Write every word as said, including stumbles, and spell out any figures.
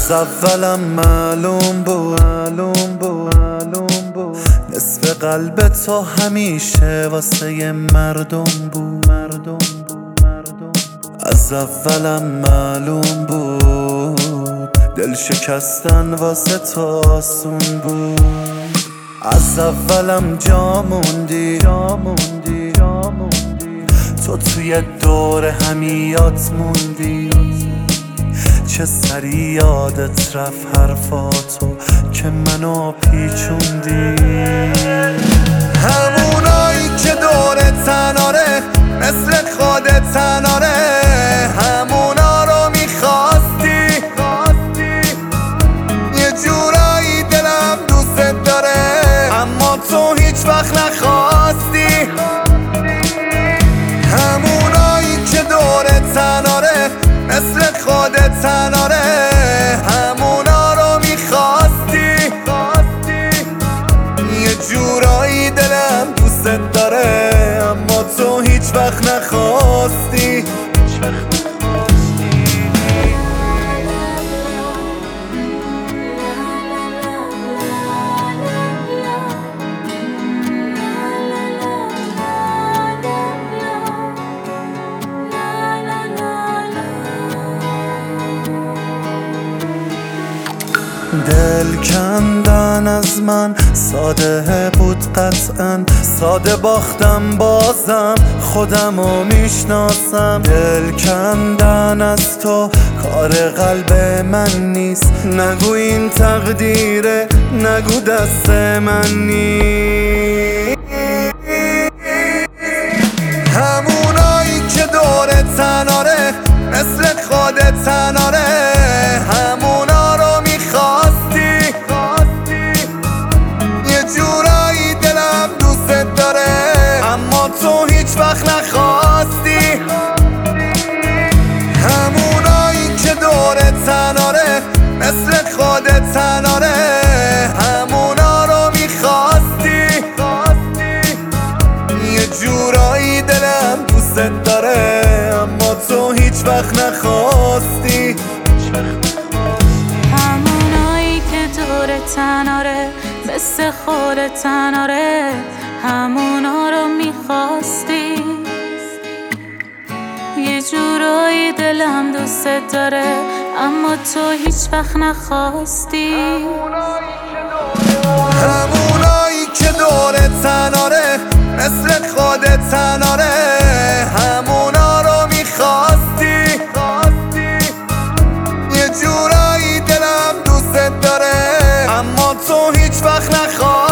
از اولم معلوم بود معلوم بود معلوم بود نصف قلب تو همیشه واسه مردم بود مردم بود مردم از اولم معلوم بود دل شکستن واسه تو آسون بود از اولم جا موندی جا موندی جا موندی تو توی دور همیات موندی چه سری یادت رفت حرفاتو که منو پیچوندی همونایی که دور تناره مثل خودت تناره همونا رو میخواستی یه جورایی دلم دوست داره اما تو هیچ وقت نخواستی همونایی که دور تناره مثل خودت تناره همونا رو میخواستی یه جورایی دلم دوست داره اما تو هیچ وقت نخواستی دل کندن از من ساده بود قطعا ساده باختم بازم خودمو میشناسم دل کندن از تو کار قلب من نیست نگو این تقدیره نگو دست من نیست همونایی که دور تناره مثل خودت تناره همونا رو میخواستی یه جورایی دلم دوست داره اما تو هیچ وقت نخواستی همونایی که دور تناره مثل خودت تناره همونا رو میخواستی یه جورایی دلم دوست داره اما تو هیچ وقت نخواستی همونایی که دور تناره مثل خودت تناره همونا رو میخواستی یه جورایی دلم دوست داره اما تو هیچ وقت نخواستی همونایی که دور تناره مثل خودت تناره همونا رو میخواستی یه جورایی دلم دوست داره اما تو هیچ وقت نخواستی